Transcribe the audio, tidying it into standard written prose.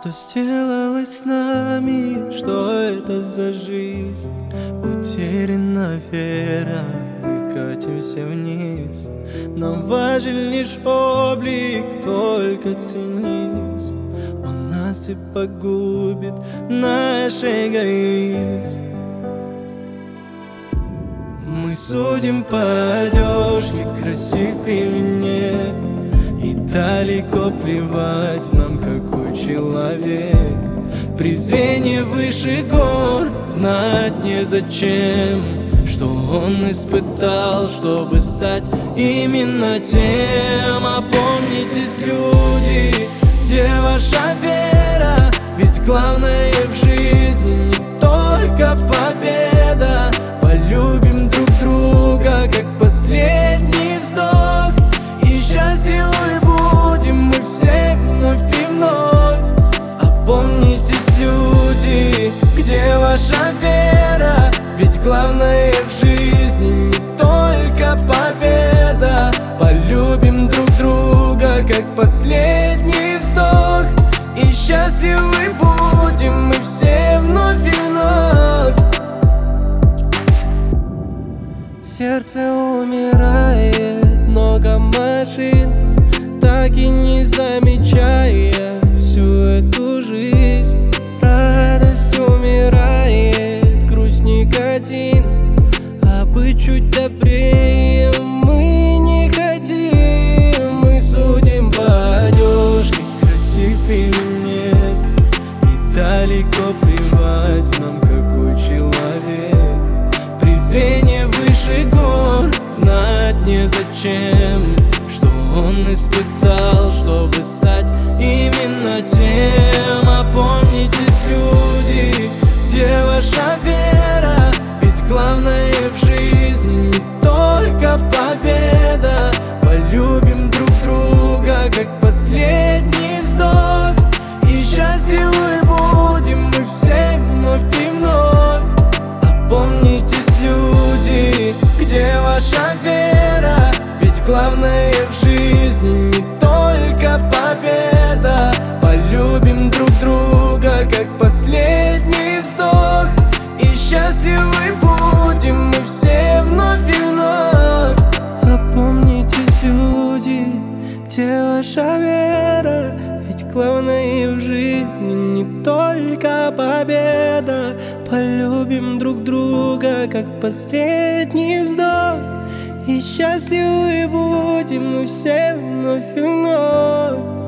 Что сделалось с нами, что это за жизнь? Утеряна вера, мы катимся вниз. Нам важен лишь облик, только цинизм. Он нас и погубит, наш эгоизм. Мы судим по одежке, красив или нет, и далеко плевать нам, какой человек. Презрение выше гор, знать незачем, что он испытал, чтобы стать именно тем. Опомнитесь, люди, где ваша вера? Ведь главное в жизни не только победа. Полюбим друг друга, как последний вздох, и счастливы будем мы все вновь и вновь. Опомнитесь, люди, где ваша вера? Ведь главное в жизни не только победа. Полюбим друг друга, как последний вздох, и счастливы будем мы все вновь и вновь. Сердце умирает, много машин, так и не замечая всю эту жизнь. Радость умирает, грусть никотин, а быть чуть добрее мы не хотим. Мы судим по одежке, красив или нет, и далеко плевать нам, какой человек. Презрение выше гор, знать незачем, что он испытал, чтобы стать именно тем. Опомнитесь, люди, где ваша вера? Ведь главное в жизни не только победа. Полюбим друг друга, как последний вздох, и счастливы будем мы все вновь и вновь. Опомнитесь, люди, где ваша вера? Ведь главное в жизни не только победа. Полюбим друг друга, как последний вздох, и счастливы будем мы все вновь и вновь. Опомнитесь, люди, где ваша вера? Ведь главное в жизни не только победа. Полюбим друг друга, как последний вздох, и счастливы будем мы все вновь и вновь.